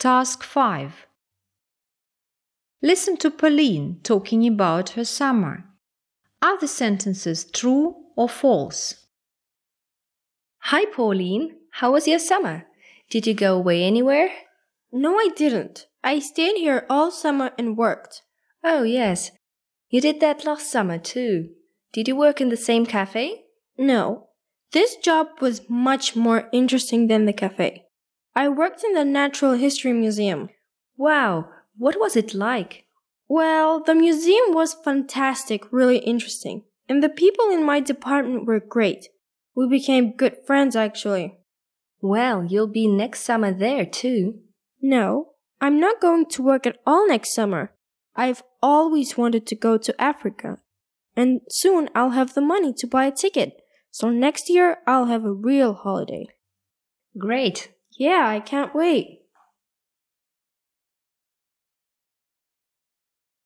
Task 5. Listen to Pauline talking about her summer. Are the sentences true or false? Hi, Pauline. How was your summer? Did you go away anywhere? No, I didn't. I stayed here all summer and worked. Oh, yes. You did that last summer, too. Did you work in the same cafe? No. This job was much more interesting than the cafe. I worked in the Natural History Museum. Wow, what was it like? Well, the museum was fantastic, really interesting. And the people in my department were great. We became good friends, actually. Well, you'll be next summer there, too. No, I'm not going to work at all next summer. I've always wanted to go to Africa. And soon I'll have the money to buy a ticket. So next year I'll have a real holiday. Great. Yeah, I can't wait.